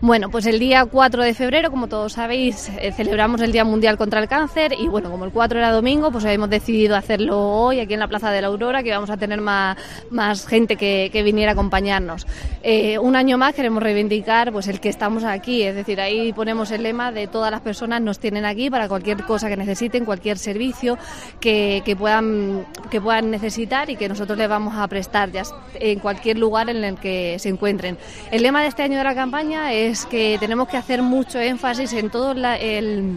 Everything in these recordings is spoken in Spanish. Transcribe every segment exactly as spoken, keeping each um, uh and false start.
Bueno, pues el día cuatro de febrero, como todos sabéis, eh, celebramos el Día Mundial contra el Cáncer y bueno, como el cuatro era domingo, pues hemos decidido hacerlo hoy aquí en la Plaza de la Aurora, que vamos a tener más, más gente que, que viniera a acompañarnos. Eh, un año más queremos reivindicar pues el que estamos aquí, es decir, ahí ponemos el lema de todas las personas nos tienen aquí para cualquier cosa que necesiten, cualquier servicio que, que, puedan, que puedan necesitar y que nosotros les vamos a prestar ya en cualquier lugar en el que se encuentren. El lema de este año de la campaña es es que tenemos que hacer mucho énfasis en todo la, el,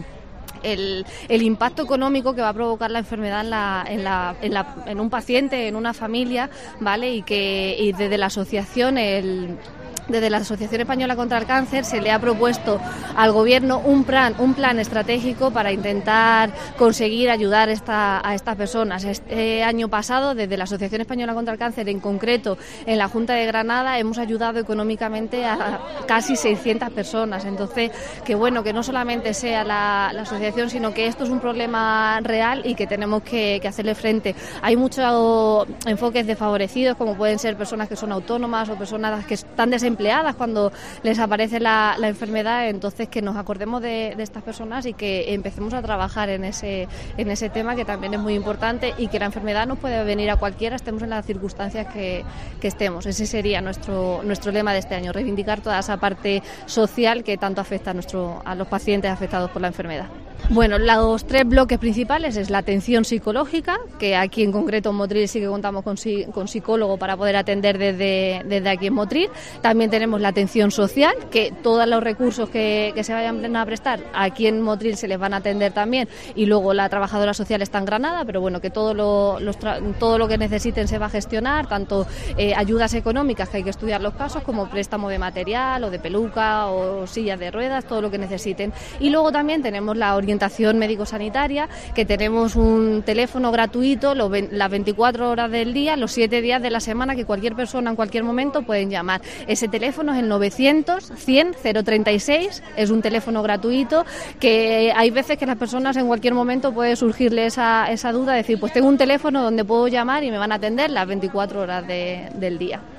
el, el impacto económico que va a provocar la enfermedad en, la, en, la, en, la, en un paciente, en una familia, ¿vale? Y que y desde la asociación el Desde la Asociación Española contra el Cáncer se le ha propuesto al Gobierno un plan, un plan estratégico para intentar conseguir ayudar esta, a estas personas. Este año pasado, desde la Asociación Española contra el Cáncer, en concreto en la Junta de Granada, hemos ayudado económicamente a casi seiscientas personas. Entonces, que bueno, que no solamente sea la, la asociación, sino que esto es un problema real y que tenemos que, que hacerle frente. Hay muchos enfoques desfavorecidos, como pueden ser personas que son autónomas o personas que están desempleadas empleadas cuando les aparece la, la enfermedad, entonces que nos acordemos de, de estas personas y que empecemos a trabajar en ese, en ese tema, que también es muy importante, y que la enfermedad nos puede venir a cualquiera, estemos en las circunstancias que, que estemos. Ese sería nuestro, nuestro lema de este año, reivindicar toda esa parte social que tanto afecta a, nuestro, a los pacientes afectados por la enfermedad. Bueno, los tres bloques principales es la atención psicológica, que aquí en concreto en Motril sí que contamos con, con psicólogo para poder atender desde, desde aquí en Motril. También tenemos la atención social, que todos los recursos que, que se vayan a prestar aquí en Motril se les van a atender también, y luego la trabajadora social está en Granada, pero bueno, que todo lo, los tra- todo lo que necesiten se va a gestionar, tanto eh, ayudas económicas, que hay que estudiar los casos, como préstamo de material o de peluca o sillas de ruedas, todo lo que necesiten. Y luego también tenemos la orientación orientación médico-sanitaria, que tenemos un teléfono gratuito los, las veinticuatro horas del día, los siete días de la semana, que cualquier persona en cualquier momento pueden llamar. Ese teléfono es el novecientos cien cero treinta y seis, es un teléfono gratuito, que hay veces que las personas en cualquier momento puede surgirle esa, esa duda, de decir, pues tengo un teléfono donde puedo llamar y me van a atender las veinticuatro horas de, del día.